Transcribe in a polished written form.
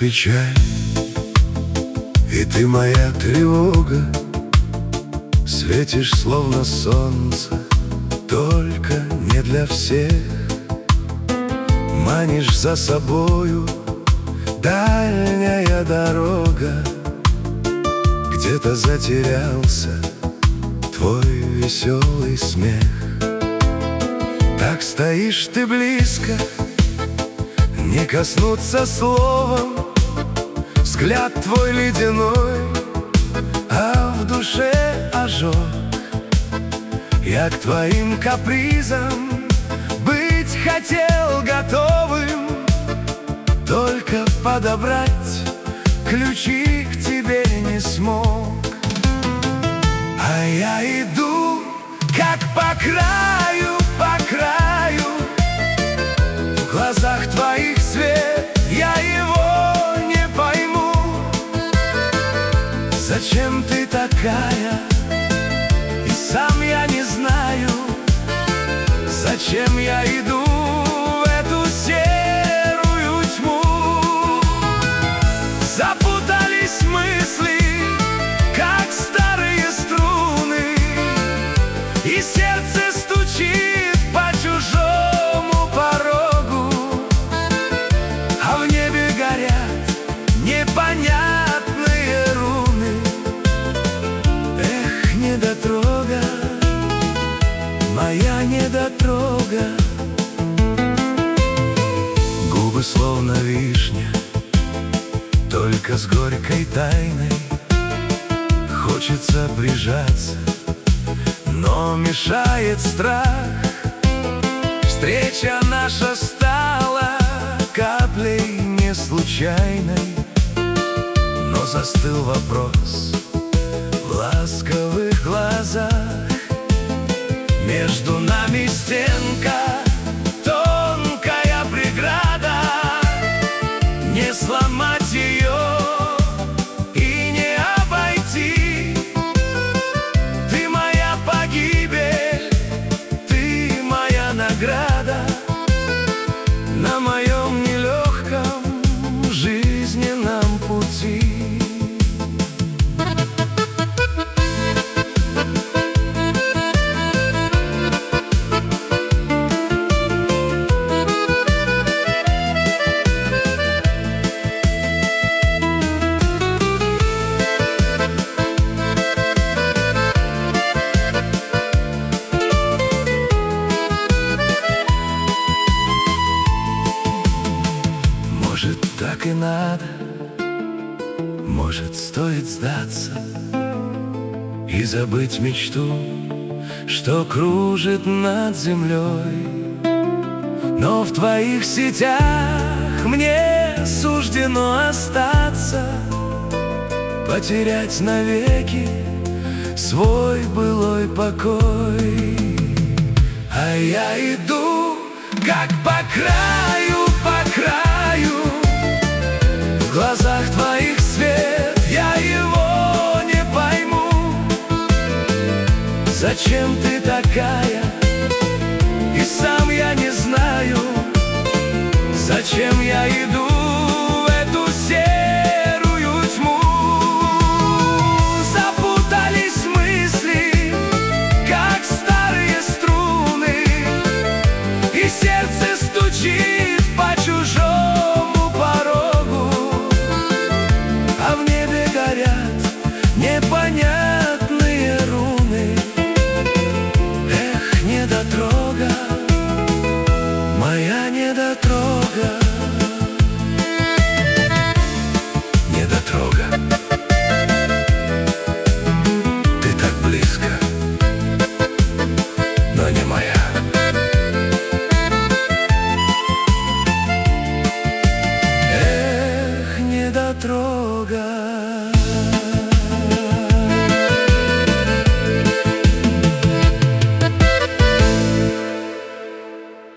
печаль, и ты моя тревога. Светишь, словно солнце, только не для всех. Манишь за собою, дальняя дорога. Где-то затерялся твой веселый смех. Так стоишь ты близко, не коснуться словом. Взгляд твой ледяной, а в душе ожог. Я к твоим капризам быть хотел готовым, только подобрать ключи к тебе не смог. А я иду, как по краю, в глазах твоих свет, я его не пойму. Зачем ты такая, и сам я не знаю. Зачем я иду в эту серую тьму? Запутались мысли, как старые струны, и сердце стучит по чужому порогу, а в небе горят непонятные руны. Эх, недотрога, моя недотрога. Губы словно вишня, только с горькой тайной. Хочется прижаться, но мешает страх. Встреча наша стала каплей не случайной, но застыл вопрос в ласковых глазах. Между нами стенка, тонкая преграда. Не сломать ее и не обойти. Ты моя погибель, ты моя награда на моем нелегком жизненном пути. Может, так и надо, может, стоит сдаться и забыть мечту, что кружит над землей. Но в твоих сетях мне суждено остаться, потерять навеки свой былой покой. А я иду, как по краю, в глазах твоих свет, я его не пойму. Зачем ты такая, и сам я не знаю. Зачем я иду